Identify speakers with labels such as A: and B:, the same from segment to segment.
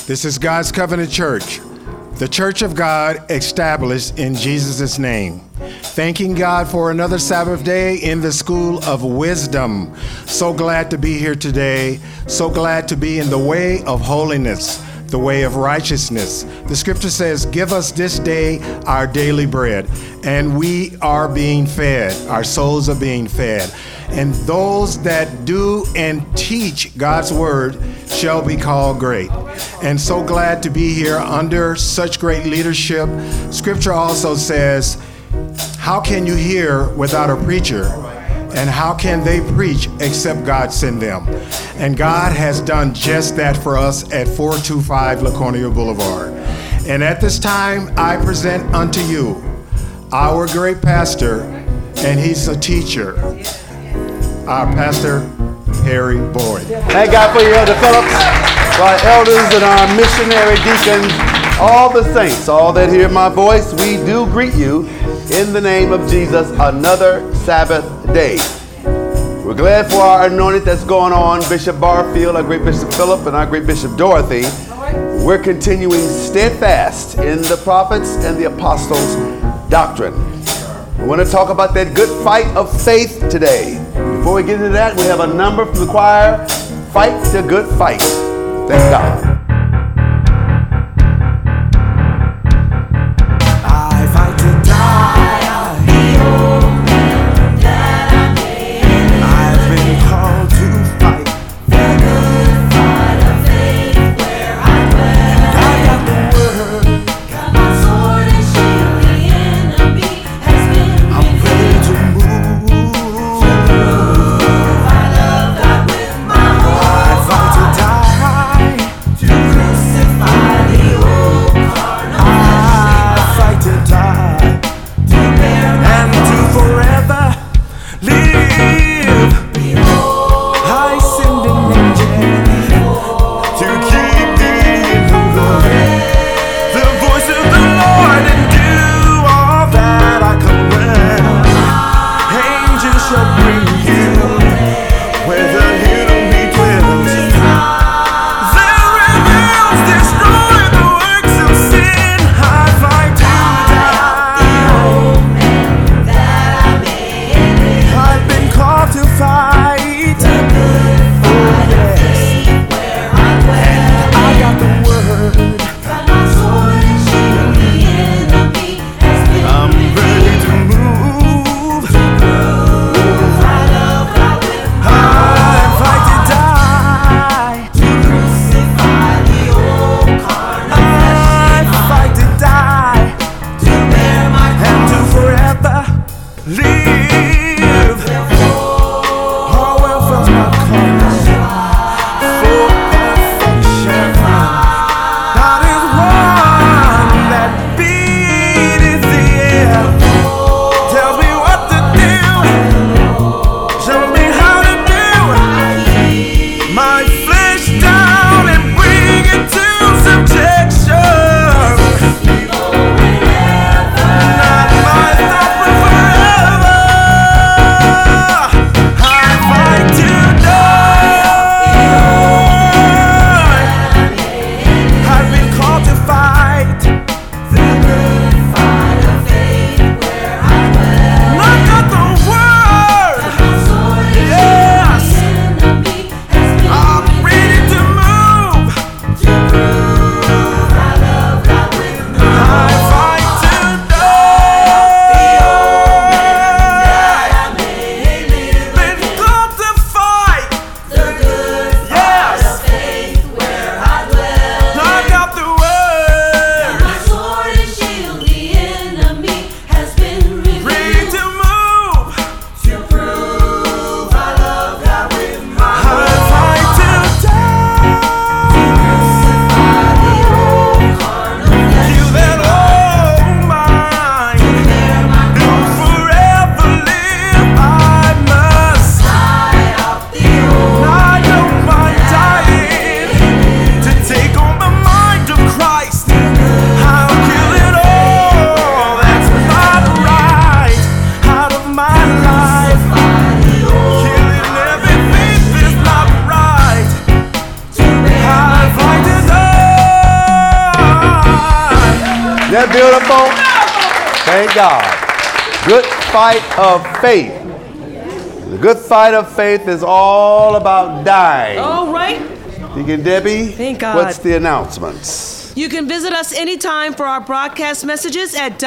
A: This is God's Covenant Church, the Church of God established in Jesus' name. Thanking God for another Sabbath day in the School of Wisdom. So glad to be here today. So glad to be in the way of holiness, the way of righteousness. The scripture says, give us this day our daily bread. And we are being fed. Our souls are being fed. And those that do and teach God's word shall be called great. And so glad to be here under such great leadership. Scripture also says, how can you hear without a preacher? And how can they preach except God send them? And God has done just that for us at 425 Laconia Boulevard. And at this time, I present unto you our great pastor, and he's a teacher, our Pastor Harry Boyd.
B: Thank God for you, Elder Phillips, for our elders and our missionary deacons, all the saints, all that hear my voice. We do greet you in the name of Jesus, another Sabbath day. We're glad for our anointing that's going on, Bishop Barfield, our great Bishop Philip, and our great Bishop Dorothy. We're continuing steadfast in the prophets and the apostles' doctrine. We want to talk about that good fight of faith today. Before we get into that, we have a number from the choir, Fight the Good Fight. Thank God.
C: To
B: that beautiful? Thank God. Good fight of faith. The good fight of faith is all about dying.
C: All right.
B: Deacon Debbie,
C: Thank God.
B: what's the announcements?
C: You can visit us anytime for our broadcast messages at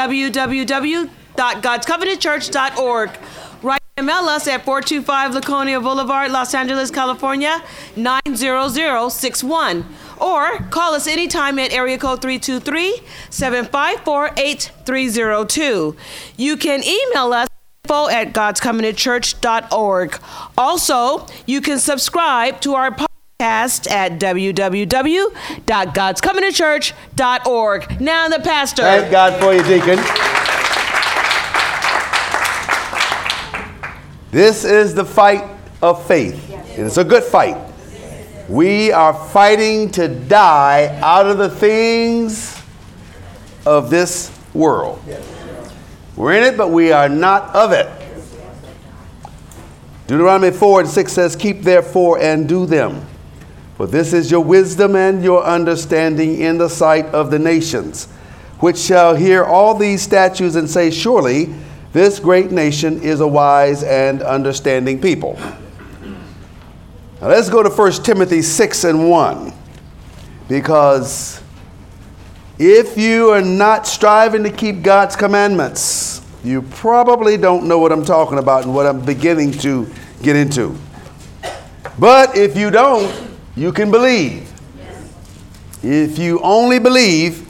C: www.godscovenantchurch.org. Write email us at 425 Laconia Boulevard, Los Angeles, California, 90061. Or call us anytime at area code 323-754-8302. You can email us at godscovenantchurch.org. Also, you can subscribe to our podcast at www.godscovenantchurch.org. Now the pastor.
B: Thank God for you, Deacon. This is the fight of faith. And it's a good fight. We are fighting to die out of the things of this world. We're in it, but we are not of it. Deuteronomy 4:6 says, keep therefore and do them. For this is your wisdom and your understanding in the sight of the nations, which shall hear all these statutes and say, surely this great nation is a wise and understanding people. Now let's go to 1 Timothy 6:1, because if you are not striving to keep God's commandments, you probably don't know what I'm talking about and what I'm beginning to get into. But if you don't, you can believe. If you only believe,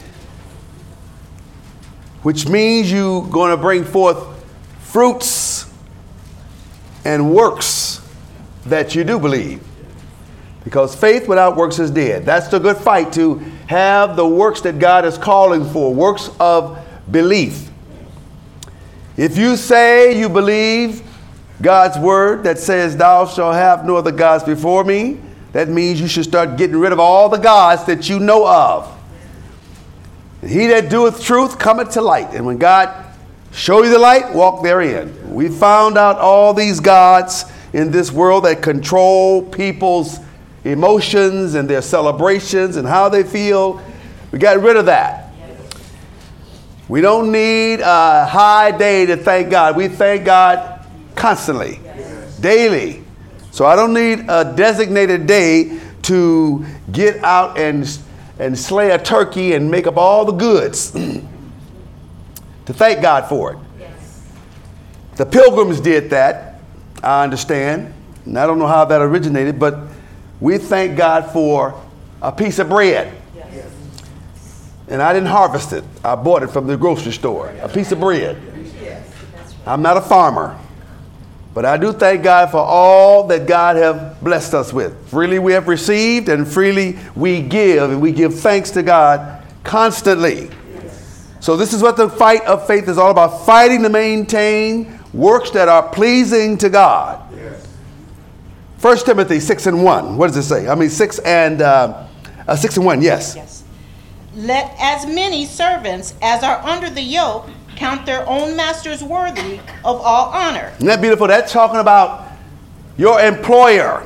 B: which means you're going to bring forth fruits and works that you do believe. Because faith without works is dead. That's the good fight, to have the works that God is calling for, works of belief. If you say you believe God's word that says, thou shalt have no other gods before me, that means you should start getting rid of all the gods that you know of. He that doeth truth cometh to light. And when God show you the light, walk therein. We found out all these gods in this world that control people's emotions and their celebrations and how they feel. We got rid of that. We don't need a high day to thank God. We thank God constantly, daily. So I don't need a designated day to get out and slay a turkey and make up all the goods to thank God for it. The Pilgrims did that, I understand. And I don't know how that originated, but we thank God for a piece of bread. And I didn't harvest it. I bought it from the grocery store, a piece of bread. I'm not a farmer, but I do thank God for all that God have blessed us with. Freely we have received and freely we give, and we give thanks to God constantly. So this is what the fight of faith is all about, fighting to maintain works that are pleasing to God. 1 Timothy 6:1. What does it say? 6:1, yes.
D: Let as many servants as are under the yoke count their own masters worthy of all honor.
B: Isn't that beautiful? That's talking about your employer.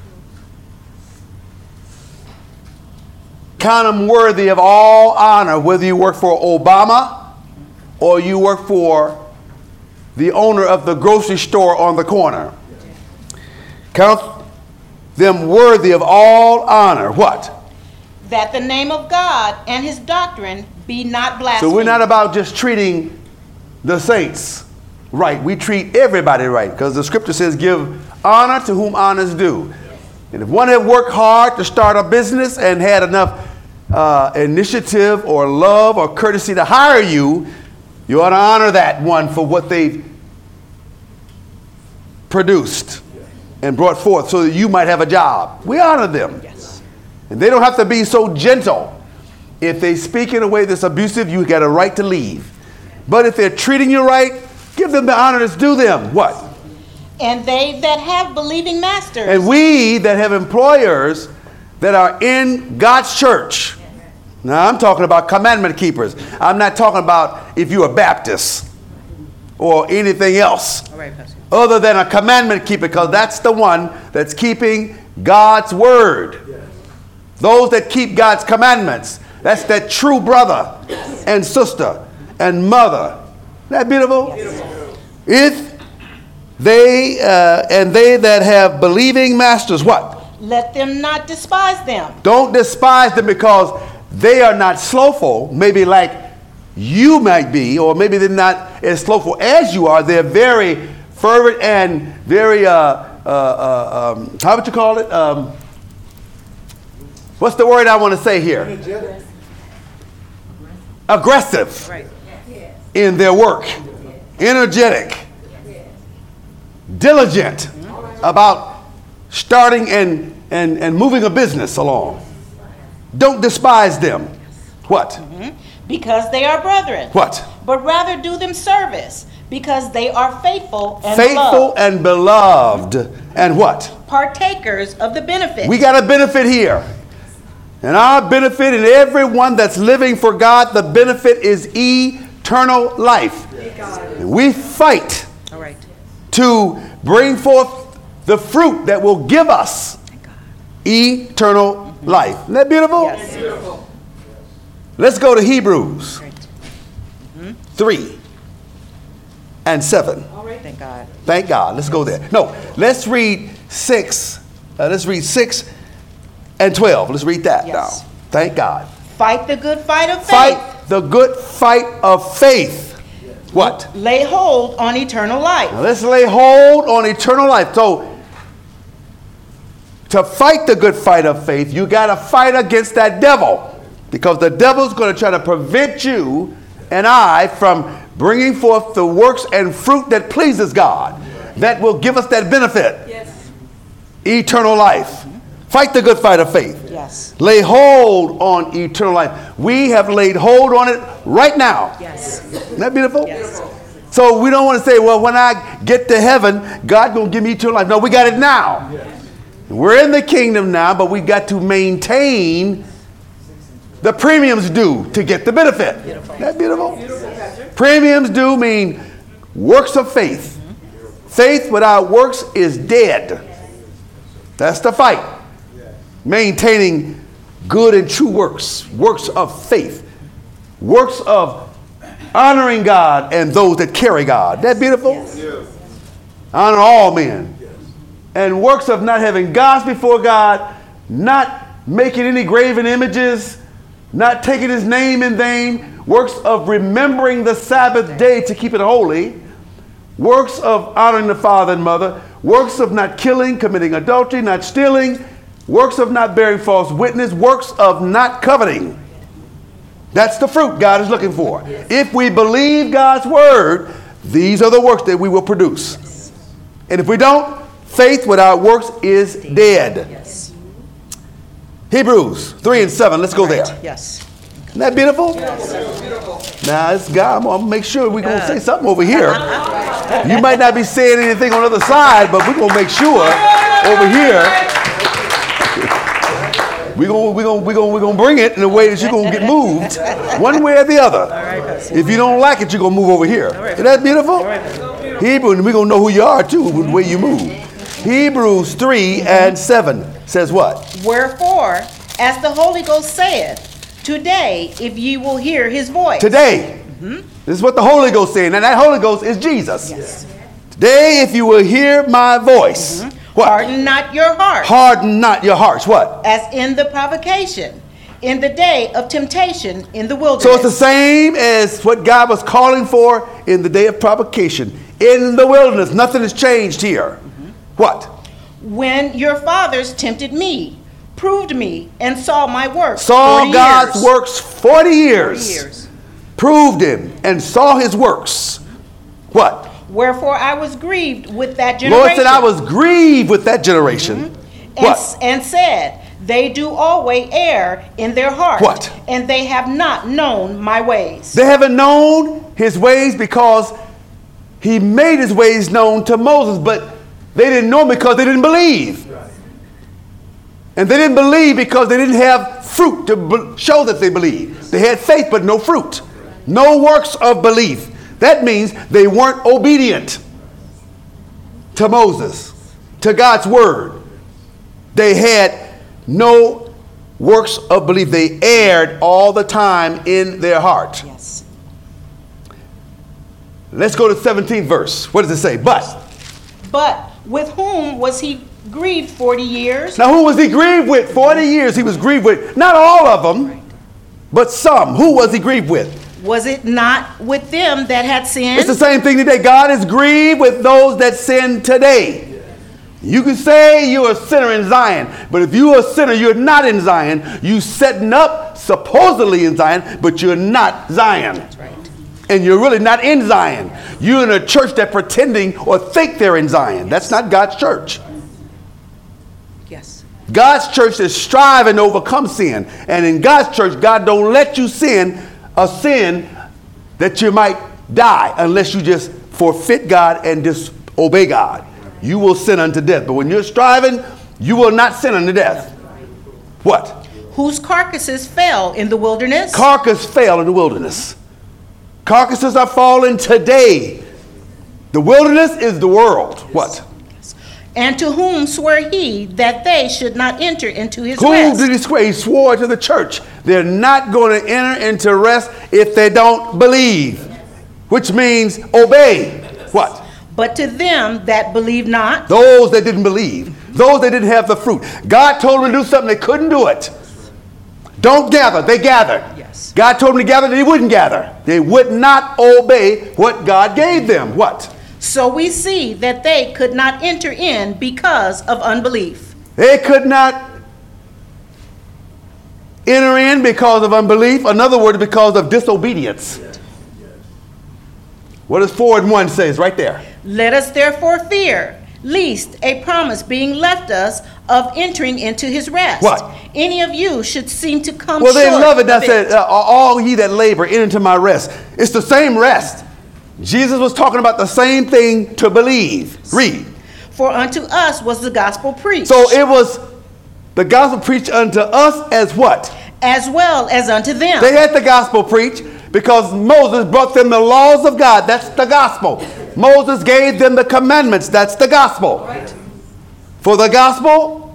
B: Count them worthy of all honor, whether you work for Obama or you work for the owner of the grocery store on the corner. Count them worthy of all honor. What?
D: That the name of God and his doctrine be not blasphemed.
B: So we're not about just treating the saints right. We treat everybody right, because the scripture says give honor to whom honor is due. And if one had worked hard to start a business and had enough initiative or love or courtesy to hire you, you ought to honor that one for what they've produced and brought forth so that you might have a job. We honor them. And they don't have to be so gentle. If they speak in a way that's abusive, you got a right to leave. But if they're treating you right, give them the honor that's due them. What?
D: And they that have believing masters.
B: And we that have employers that are in God's church. Now I'm talking about commandment keepers. I'm not talking about if you're a Baptist or anything else other than a commandment keeper, because that's the one that's keeping God's word. Those that keep God's commandments, That's that true brother and sister and mother. Isn't that beautiful? If they and they that have believing masters, what?
D: Let them not despise them.
B: Don't despise them because they are not slothful, maybe like you might be, or maybe they're not as slothful as you are. They're very fervent and very, how would you call it? What's the word I want to say here? Energetic. Aggressive in their work. Energetic. Diligent about starting and moving a business along. Don't despise them. What?
D: Because they are brethren.
B: What?
D: But rather do them service, because they are faithful and
B: faithful
D: beloved.
B: And beloved. And what?
D: Partakers of the benefit.
B: We got a benefit here. And our benefit, and everyone that's living for God, the benefit is eternal life. And we fight to bring forth the fruit that will give us eternal life. Isn't that beautiful?
D: Yes. Beautiful.
B: Let's go to Hebrews 3 and 7.
D: All right. Thank God.
B: Thank God. Let's go there. No, let's read 6. Let's read 6 and 12. Let's read that now. Thank God.
D: Fight the good fight of faith.
B: Fight the good fight of faith. What?
D: Lay hold on eternal life.
B: Now let's lay hold on eternal life. So, to fight the good fight of faith, you got to fight against that devil. Because the devil's going to try to prevent you and I from bringing forth the works and fruit that pleases God. That will give us that benefit.
D: Yes.
B: Eternal life. Fight the good fight of faith.
D: Yes.
B: Lay hold on eternal life. We have laid hold on it right now.
D: Yes.
B: Isn't that beautiful?
D: Yes.
B: So we don't want to say, well, when I get to heaven, God going to give me eternal life. No, we got it now. Yes. We're in the kingdom now, but we got to maintain the premiums due to get the benefit. Beautiful. Isn't that beautiful? Beautiful. Premiums due mean works of faith. Faith without works is dead. That's the fight. Maintaining good and true works. Works of faith. Works of honoring God and those that carry God. Isn't that beautiful? Yes. Honor all men. Yes. And works of not having gods before God, not making any graven images, not taking his name in vain, works of remembering the Sabbath day to keep it holy, works of honoring the father and mother, works of not killing, committing adultery, not stealing, works of not bearing false witness, works of not coveting. That's the fruit God is looking for. If we believe God's word, these are the works that we will produce. And if we don't, faith without works is dead.
D: Yes.
B: Hebrews 3 and 7. Let's go there.
D: Yes.
B: Isn't that beautiful? Yes. Now, it's God. I'm going to make sure we're going to say something over here. You might not be saying anything on the other side, but we're going to make sure over here we're going to bring it in a way that you're going to get moved one way or the other. If you don't like it, you're going to move over here. Isn't that beautiful? Hebrew, and we're going to know who you are too with the way you move. Hebrews 3 and 7 says what?
D: Wherefore, as the Holy Ghost saith, today, if ye will hear his voice.
B: Today. This is what the Holy Ghost is saying. And that Holy Ghost is Jesus.
D: Yes.
B: Today, if you will hear my voice. What?
D: Harden not your heart.
B: Harden not your hearts. What?
D: As in the provocation, in the day of temptation in the wilderness.
B: So it's the same as what God was calling for in the day of provocation. In the wilderness. Nothing has changed here. What?
D: When your fathers tempted me, proved me, and saw my works.
B: Saw God's
D: years.
B: works 40 years.
D: 40 years.
B: Proved him and saw his works. What?
D: Wherefore I was grieved with that generation.
B: Lord said, I was grieved with that generation. What?
D: And said, they do always err in their heart.
B: What?
D: And they have not known my ways.
B: They haven't known his ways because he made his ways known to Moses, but they didn't know him because they didn't believe. And they didn't believe because they didn't have fruit to show that they believed. They had faith but no fruit. No works of belief. That means they weren't obedient to Moses, to God's word. They had no works of belief. They erred all the time in their heart.
D: Yes.
B: Let's go to the 17th verse. What does it say? But
D: with whom was he grieved 40 years?
B: Now, who was he grieved with? 40 years he was grieved with. Not all of them, but some. Who was he grieved with?
D: Was it not with them that had sinned?
B: It's the same thing today. God is grieved with those that sin today. You can say you're a sinner in Zion, but if you're a sinner, you're not in Zion. You setting up supposedly in Zion, but you're not Zion.
D: That's right.
B: And you're really not in Zion. You're in a church that pretending or think they're in Zion. That's not God's church.
D: Yes.
B: God's church is striving to overcome sin. And in God's church, God don't let you sin a sin that you might die unless you just forfeit God and disobey God. You will sin unto death. But when you're striving, you will not sin unto death. What?
D: Whose carcasses fell in the wilderness?
B: Carcass fell in the wilderness. Carcasses are falling today. The wilderness is the world. What?
D: And to whom swore he that they should not enter into his
B: Who
D: rest?
B: did he swear? He swore to the church. They're not going to enter into rest if they don't believe, which means obey. What?
D: But to them that believe not,
B: Those that didn't believe, those that didn't have the fruit. God told them to do something, they couldn't do it. Don't gather, they gathered.
D: Yes.
B: God told them to gather, they wouldn't gather. They would not obey what God gave them. What?
D: so we see that they could not enter in because of unbelief.
B: They could not enter in because of unbelief. Another word, because of disobedience. What does 4:1 says right there?
D: Let us therefore fear, lest a promise being left us of entering into his rest.
B: What?
D: Any of you should seem to come
B: Well,
D: short
B: they love it.
D: of
B: That said, all ye that labor, enter into my rest. It's the same rest. Jesus was talking about the same thing to believe. Read.
D: For unto us was the gospel preached,
B: So it was the gospel preached unto us as what?
D: as well as unto them.
B: They had the gospel preached because Moses brought them the laws of God. That's the gospel. Moses gave them the commandments. That's the gospel.
D: Right.
B: For the gospel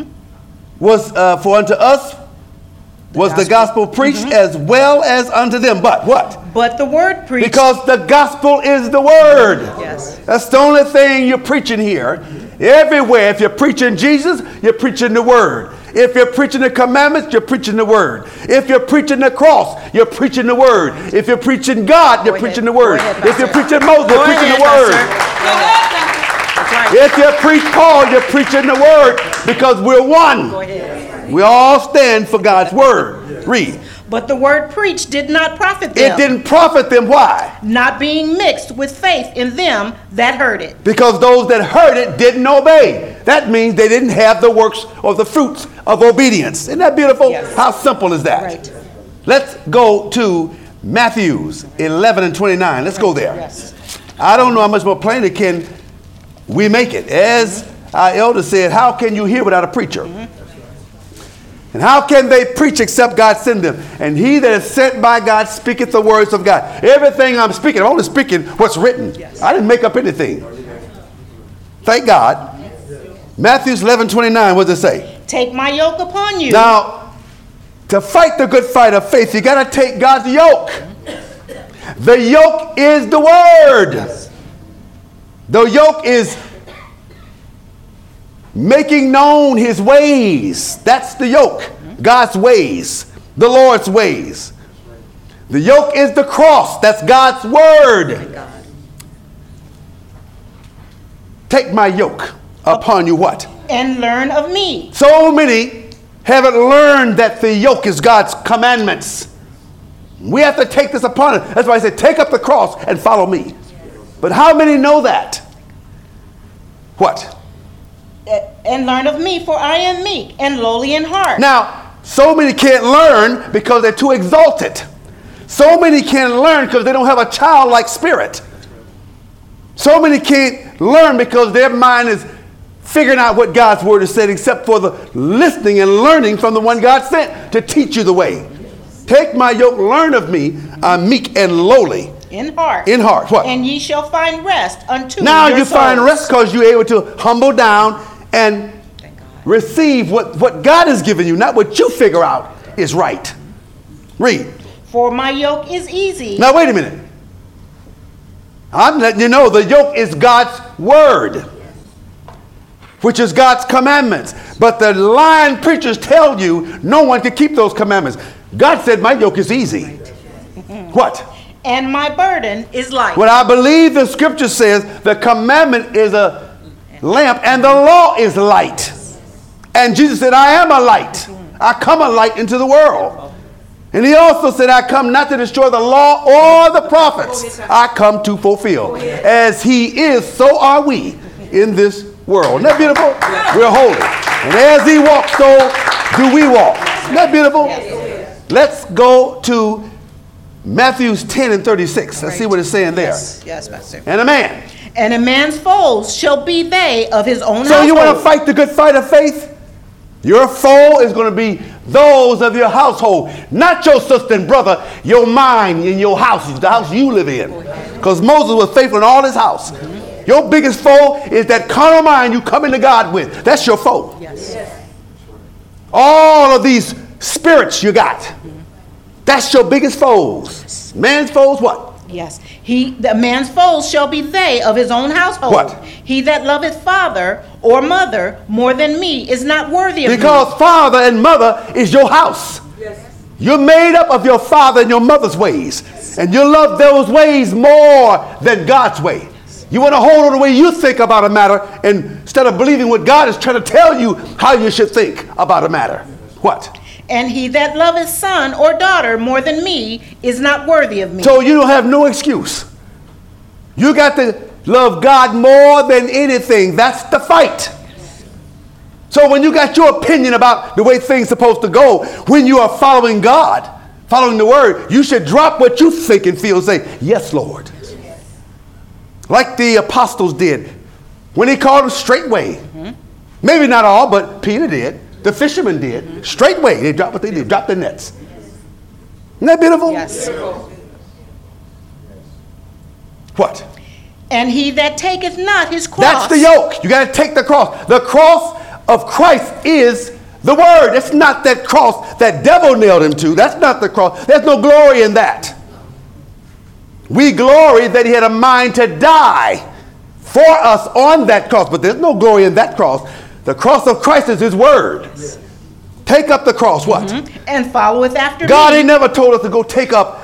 B: was for unto us was the gospel preached as well as unto them. But what?
D: But the word preached.
B: Because the gospel is the word.
D: Yes.
B: That's the only thing you're preaching here. Everywhere, if you're preaching Jesus, you're preaching the word. If you're preaching the commandments, you're preaching the word. If you're preaching the cross, you're preaching the word. If you're preaching God, you're preaching the word. If you're preaching Moses, you're preaching the word.
D: That's right.
B: If you preach Paul, you're preaching the word, because we're one.
D: Go ahead.
B: We all stand for God's word. Read.
D: But the word preached did not profit them,
B: It didn't profit them. Why?
D: not being mixed with faith in them that heard it.
B: Because those that heard it didn't obey. That means they didn't have the works or the fruits of obedience. Isn't that beautiful?
D: Yes.
B: How simple is that?
D: Right.
B: Let's go to Matthews 11 and 29. Let's go there.
D: Yes.
B: I don't know how much more plainly can we make it. As our elder said, how can you hear without a preacher? And how can they preach except God send them? And he that is sent by God speaketh the words of God. Everything I'm speaking, I'm only speaking what's written.
D: Yes.
B: I didn't make up anything. Thank God. Matthew 11:29, what does it say?
D: Take my yoke upon you.
B: Now, to fight the good fight of faith, you got to take God's yoke. The yoke is the word. The yoke is making known his ways. That's the yoke. God's ways. The Lord's ways. The yoke is the cross. That's God's word. Take my yoke upon you what?
D: And learn of me.
B: So many haven't learned that the yoke is God's commandments. We have to take this upon it. That's why I said, take up the cross and follow me. But how many know that? What?
D: And learn of me, for I am meek and lowly in heart.
B: Now, so many can't learn because they're too exalted. So many can't learn because they don't have a childlike spirit. So many can't learn because their mind is figuring out what God's word has said, except for the listening and learning from the one God sent to teach you the way. Take my yoke, learn of me. I'm meek and lowly.
D: In heart.
B: In heart. What?
D: And ye shall find rest unto
B: Now
D: your
B: you find
D: souls.
B: rest because you're able to humble down and receive what God has given you, not what you figure out is right. Read.
D: For my yoke is easy.
B: Now wait a minute. I'm letting you know the yoke is God's word, which is God's commandments. But the lying preachers tell you no one can keep those commandments. God said my yoke is easy. What?
D: And my burden is light.
B: What I believe the scripture says, the commandment is a lamp and the law is light. And Jesus said, I am a light. I come a light into the world. And he also said, I come not to destroy the law or the prophets. I come to fulfill. As he is, so are we in this world. Isn't that beautiful? We're holy. And as he walks, so do we walk. Isn't that beautiful? Let's go to Matthew 10 and 36. Let's see what it's saying there.
C: Yes, Pastor.
B: And a man.
D: And a man's foes shall be they of his own
B: So
D: household.
B: you want to fight the good fight of faith? Your foe is going to be those of your household, not your sister and brother, your mind in your house, the house you live in. Because Moses was faithful in all his house. Your biggest foe is that carnal mind you come into God with. That's your foe.
C: Yes.
B: All of these spirits you got, that's your biggest foes. Man's foes, what?
D: Yes. The man's foes shall be they of his own household.
B: What?
D: He that loveth father or mother more than me is not worthy of me.
B: Because father and mother is your house. Yes. You're made up of your father and your mother's ways. And you love those ways more than God's way. You want to hold on the way you think about a matter instead of believing what God is trying to tell you how you should think about a matter. What?
D: And he that loveth son or daughter more than me is not worthy of me.
B: So you don't have no excuse. You got to love God more than anything. That's the fight. So when you got your opinion about the way things are supposed to go, when you are following God, following the word, you should drop what you think and feel and say, yes, Lord. Like the apostles did when he called them straightway. Maybe not all, but Peter did. The fishermen did. Straightway, they dropped what they did, dropped their nets. Isn't that beautiful?
C: Yes.
B: What?
D: And he that taketh not his cross.
B: That's the yoke. You got to take the cross. The cross of Christ is the word. It's not that cross that devil nailed him to. That's not the cross. There's no glory in that. We glory that he had a mind to die for us on that cross, but there's no glory in that cross. The cross of Christ is his word. Take up the cross. What?
D: And followeth after
B: God
D: me.
B: ain't never told us to go take up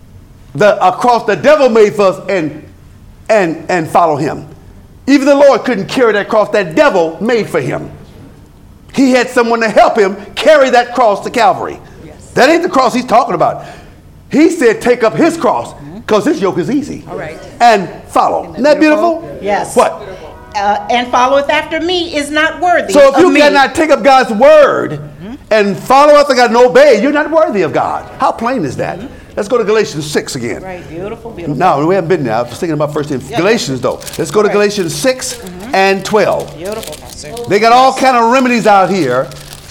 B: a cross the devil made for us and follow him. Even the Lord couldn't carry that cross that devil made for him. He had someone to help him carry that cross to Calvary. Yes. That ain't the cross he's talking about. He said take up his cross because his yoke is easy.
C: All right.
B: And follow. Isn't that beautiful?
D: Yes.
B: What?
D: And followeth after me is not worthy
B: So if
D: of
B: you
D: me.
B: cannot take up God's word and follow after God and obey, you're not worthy of God. How plain is that? Let's go to Galatians 6 again.
D: Right, beautiful, beautiful.
B: No, we haven't been there. I was thinking about first in Galatians though. Let's go to Galatians 6 and 12.
D: Beautiful, Pastor.
B: They got all kind of remedies out here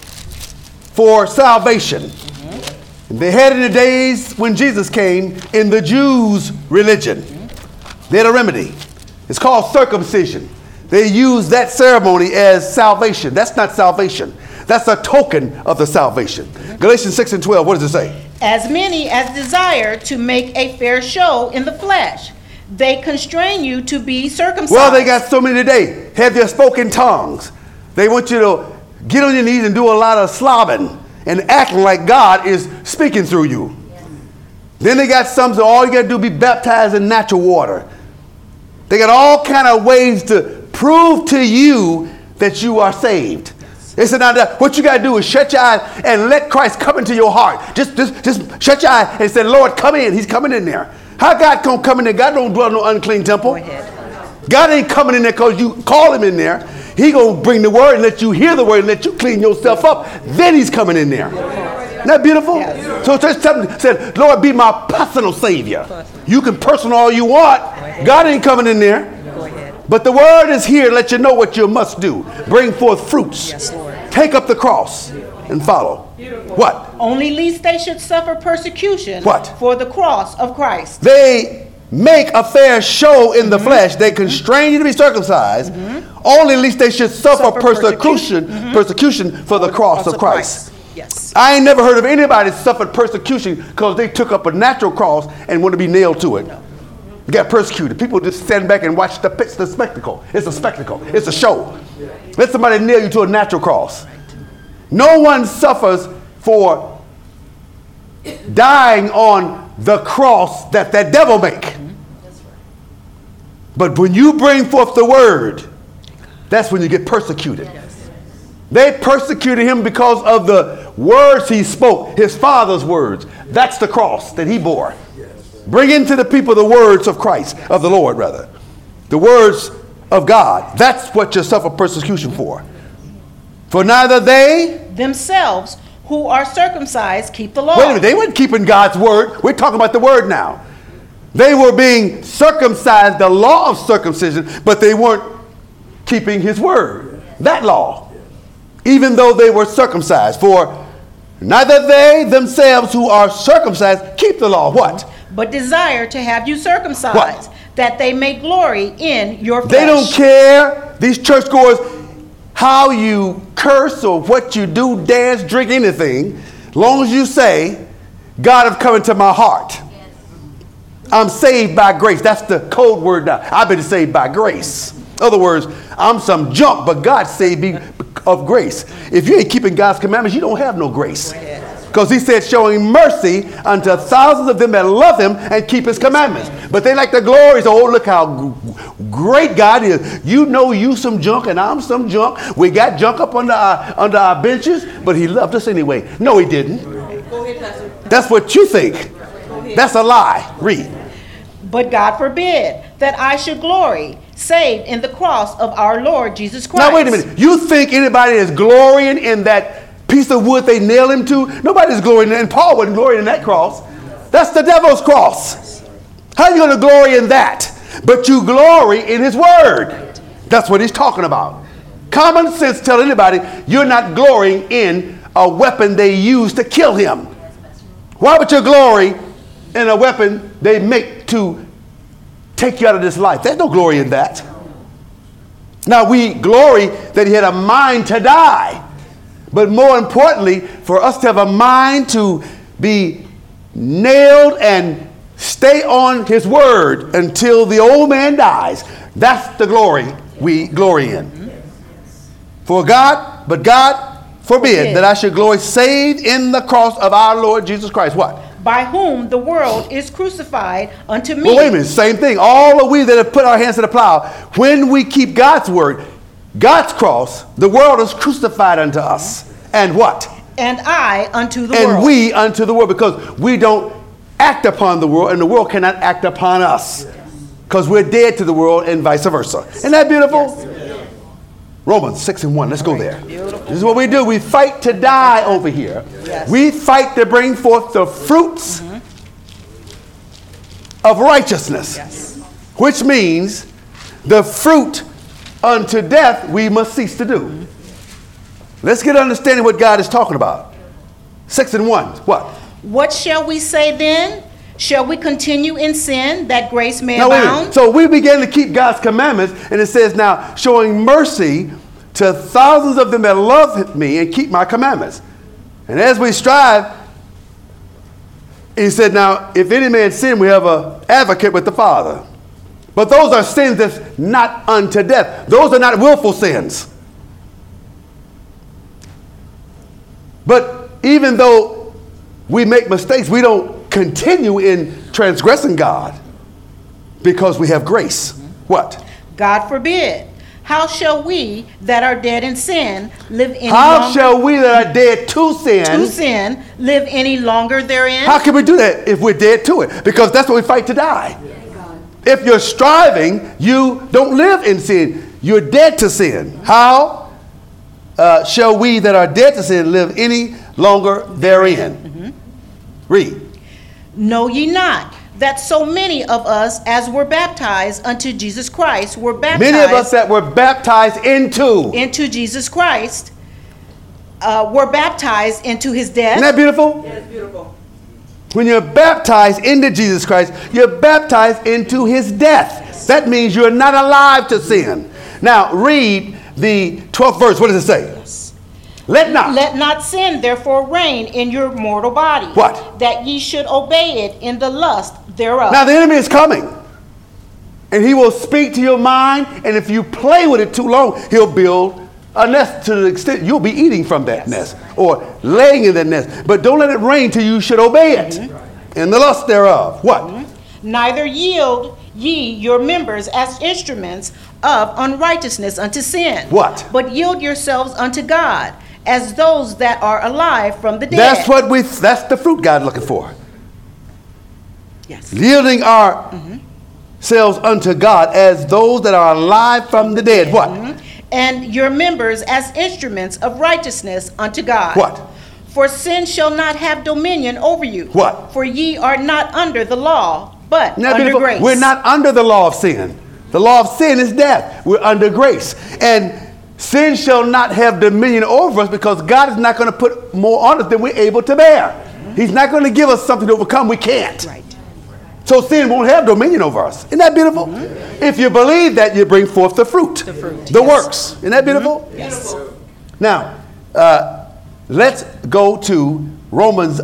B: for salvation. And they had in the days when Jesus came in the Jews' religion. They had a remedy. It's called circumcision. They use that ceremony as salvation. That's not salvation. That's a token of the salvation. Galatians 6 and 12, what does it say?
D: As many as desire to make a fair show in the flesh, they constrain you to be circumcised.
B: Well, they got so many today. Have their spoken tongues. They want you to get on your knees and do a lot of slobbing and acting like God is speaking through you. Then they got some, so all you got to do is be baptized in natural water. They got all kind of ways to prove to you that you are saved. They said, now what you got to do is shut your eyes and let Christ come into your heart. Just shut your eyes and say, Lord, come in. He's coming in there. How God gonna come in there? God don't dwell in no unclean temple.
D: Go ahead.
B: God ain't coming in there because you call him in there. He gonna bring the word and let you hear the word and let you clean yourself up. Then he's coming in there. Isn't that beautiful? Yes. So just said, Lord, be my personal savior. You can personal all you want. God ain't coming in there. But the word is here to let you know what you must do. Bring forth fruits.
C: Yes, Lord.
B: Take up the cross and follow. What?
D: Only lest they should suffer persecution
B: What?
D: for the cross of Christ.
B: They make a fair show in the flesh. They constrain you to be circumcised only least they should suffer persecution for the cross of Christ.
D: Yes.
B: I ain't never heard of anybody suffered persecution because they took up a natural cross and want to be nailed to it. No. You got persecuted. People just stand back and watch the spectacle. It's a spectacle. It's a show. Let somebody nail you to a natural cross. No one suffers for dying on the cross that devil make. But when you bring forth the word, that's when you get persecuted. They persecuted him because of the words he spoke, his Father's words. That's the cross that he bore. Bring into the people the words of Christ, of the Lord rather. The words of God. That's what you suffer persecution for. For neither they
D: themselves who are circumcised keep the law.
B: Wait a minute, they weren't keeping God's word. We're talking about the word now. They were being circumcised, the law of circumcision, but they weren't keeping his word, that law, even though they were circumcised. For neither they themselves who are circumcised keep the law. What?
D: But desire to have you circumcised,
B: what?
D: That they may glory in your flesh.
B: They don't care, these churchgoers, how you curse or what you do, dance, drink, anything, as long as you say, God have come into my heart. I'm saved by grace. That's the code word now. I've been saved by grace. In other words, I'm some junk, but God saved me of grace. If you ain't keeping God's commandments, you don't have no grace. Because he said, showing mercy unto thousands of them that love him and keep his commandments. But they like the glories. Oh, look how great God is. You know you some junk and I'm some junk. We got junk up under our benches, but he loved us anyway. No, he didn't.
D: Go ahead, Pastor.
B: That's what you think. That's a lie. Read.
D: But God forbid that I should glory, save in the cross of our Lord Jesus Christ.
B: Now, wait a minute. You think anybody is glorying in that piece of wood they nailed him to? Nobody's glorying, and Paul wasn't glorying in that cross. That's the devil's cross. How are you going to glory in that? But you glory in his word. That's what he's talking about. Common sense tells anybody you're not glorying in a weapon they use to kill him. Why would you glory in a weapon they make to take you out of this life? There's no glory in that. Now, we glory that he had a mind to die. But more importantly, for us to have a mind to be nailed and stay on his word until the old man dies. That's the glory we glory in. But God forbid that I should glory save in the cross of our Lord Jesus Christ. What?
D: By whom the world is crucified unto me.
B: Well, wait a minute, same thing. All of we that have put our hands to the plow, when we keep God's word, God's cross, the world is crucified unto us. And what?
D: And I unto the world.
B: And we unto the world, because we don't act upon the world, and the world cannot act upon us. Because we're dead to the world and vice versa. Isn't that beautiful? Yes. Romans 6:1. Let's go there. Beautiful. This is what we do. We fight to die over here. Yes. We fight to bring forth the fruits of righteousness. Yes. Which means the fruit unto death we must cease to do. Let's get understanding what God is talking about. 6:1. What?
D: What shall we say then? Shall we continue in sin that grace may abound?
B: So we began to keep God's commandments, and it says now, showing mercy to thousands of them that love me and keep my commandments. And as we strive, he said, now, if any man sin, we have an advocate with the Father. But those are sins that's not unto death. Those are not willful sins. But even though we make mistakes, we don't continue in transgressing God because we have grace. What?
D: God forbid. How shall we that are dead in sin live any
B: How
D: longer?
B: shall we that are dead to sin
D: live any longer therein?
B: How can we do that if we're dead to it? Because that's what we fight to die. If you're striving, you don't live in sin. You're dead to sin. How shall we that are dead to sin live any longer therein? Read.
D: Know ye not that so many of us as were baptized unto Jesus Christ were baptized.
B: Many of us that were baptized into
D: Jesus Christ were baptized into his death.
B: Isn't that beautiful?
D: Yeah, it's beautiful.
B: When you're baptized into Jesus Christ, you're baptized into his death. That means you're not alive to sin. Now read the 12th verse. What does it say? Let not
D: sin therefore reign in your mortal body.
B: What?
D: That ye should obey it in the lust thereof.
B: Now the enemy is coming. And he will speak to your mind. And if you play with it too long, he'll build a nest to the extent you'll be eating from that nest or laying in that nest. But don't let it reign till you should obey it in the lust thereof. What?
D: Neither yield ye your members as instruments of unrighteousness unto sin.
B: What?
D: But yield yourselves unto God as those that are alive from the dead.
B: That's the fruit God's looking for.
D: Yes.
B: Yielding ourselves unto God as those that are alive from the dead. What?
D: And your members as instruments of righteousness unto God.
B: What?
D: For sin shall not have dominion over you.
B: What?
D: For ye are not under the law, but under grace.
B: We're not under the law of sin. The law of sin is death. We're under grace. And sin shall not have dominion over us because God is not going to put more on us than we're able to bear. He's not going to give us something to overcome we can't.
D: Right.
B: So sin won't have dominion over us. Isn't that beautiful? If you believe that, you bring forth the fruit. The works. Isn't that beautiful?
D: Yes.
B: Now, let's go to Romans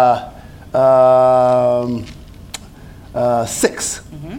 B: 6.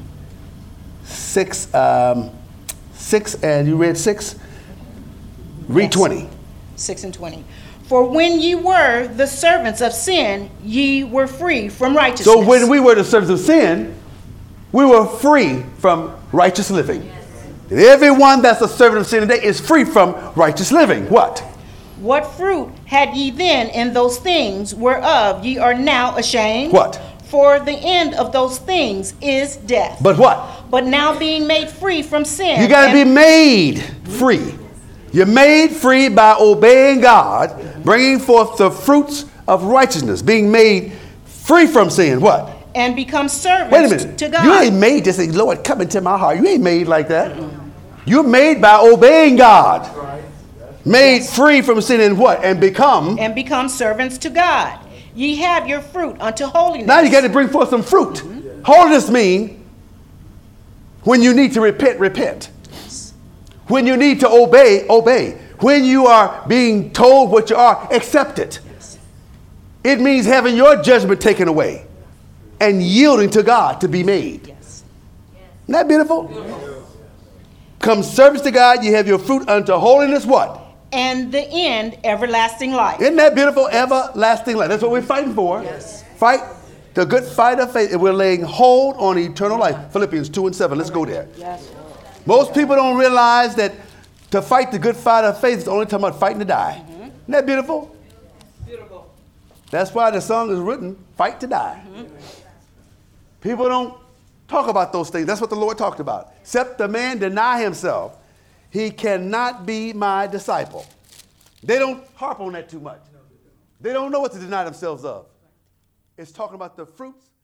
B: 6, and you read 6? Read
D: Yes.
B: 20.
D: 6 and 20. For when ye were the servants of sin, ye were free from righteousness.
B: So when we were the servants of sin, we were free from righteous living. And everyone that's a servant of sin today is free from righteous living. What?
D: What fruit had ye then in those things whereof ye are now ashamed?
B: What?
D: For the end of those things is death.
B: But what?
D: But now being made free from sin.
B: You got to be made free. You're made free by obeying God, bringing forth the fruits of righteousness, being made free from sin. What?
D: And become servants
B: Wait a minute.
D: to God.
B: You ain't made to say, Lord, come into my heart. You ain't made like that. You're made by obeying God. Made free from sin and what? And become
D: servants to God. Ye have your fruit unto holiness.
B: Now you got to bring forth some fruit. Holiness means when you need to repent, repent. When you need to obey, obey. When you are being told what you are, accept it. It means having your judgment taken away and yielding to God to be made.
D: Yes.
B: Isn't that beautiful? Come service to God, you have your fruit unto holiness, what?
D: And the end, everlasting life.
B: Isn't that beautiful? Everlasting life. That's what we're fighting for.
D: Yes.
B: Fight the good fight of faith. And we're laying hold on eternal life. Philippians 2 and 7. Let's go there.
D: Yes.
B: Most people don't realize that to fight the good fight of faith is only talking about fighting to die. Isn't that beautiful?
D: Beautiful.
B: That's why the song is written, Fight to Die. People don't talk about those things. That's what the Lord talked about. Except the man deny himself, he cannot be my disciple. They don't harp on that too much. They don't know what to deny themselves of. It's talking about the fruits